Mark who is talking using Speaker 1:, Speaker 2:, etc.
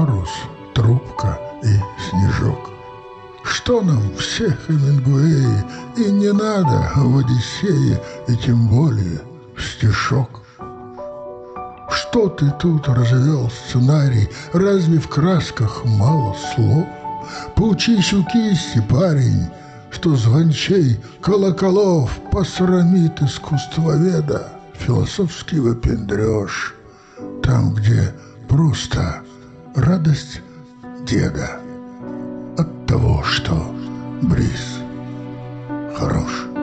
Speaker 1: парус, трубка и снежок. Что нам все Хемингуэи, и не надо в Одиссее, и тем более стишок. Что ты тут развел сценарий, разве в красках мало слов? Поучись у кисти, парень, что звончей колоколов посрамит искусствоведа философский выпендрёж, там, где просто радость деда от того, что бриз хорош.